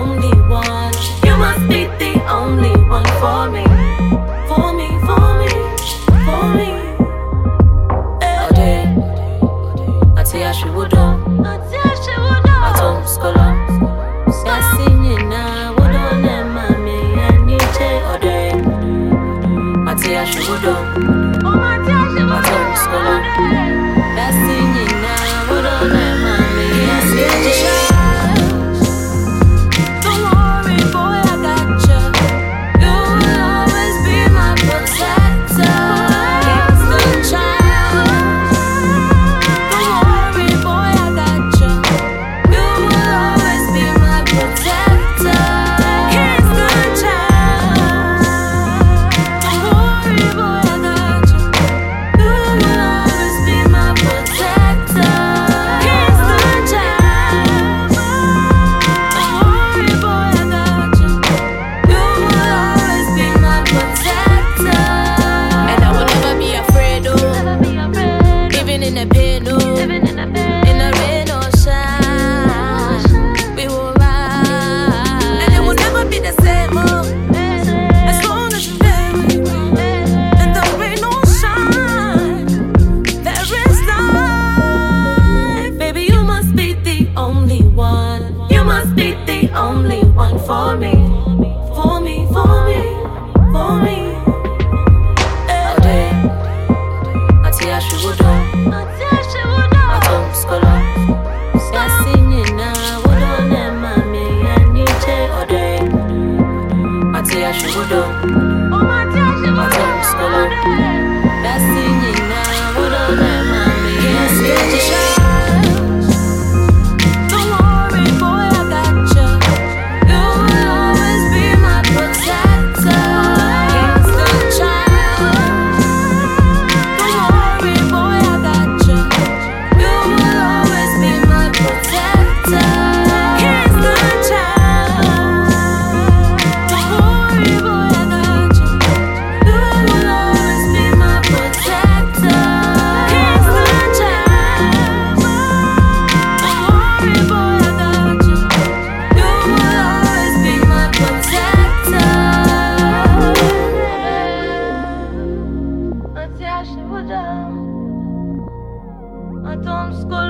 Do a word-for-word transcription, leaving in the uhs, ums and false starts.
only one. You must be the only one for me. For me, for me, for me. Ode, ati ashiwodo, ati ashiwodo. Atom scholar, sasini na wodo ne mami aniche. Ode, ati ashiwodo, atom scholar, sasini na wodo ne mami aniche. Only one for me, for me, for me, for me. Ode, ati ashiwodo, ati ashiwodo. Atom scholar, sasini na wodo ne mami aniche. Ode, ati ashiwodo, atom scholar, sasini na wodo ne mami aniche. Atom school.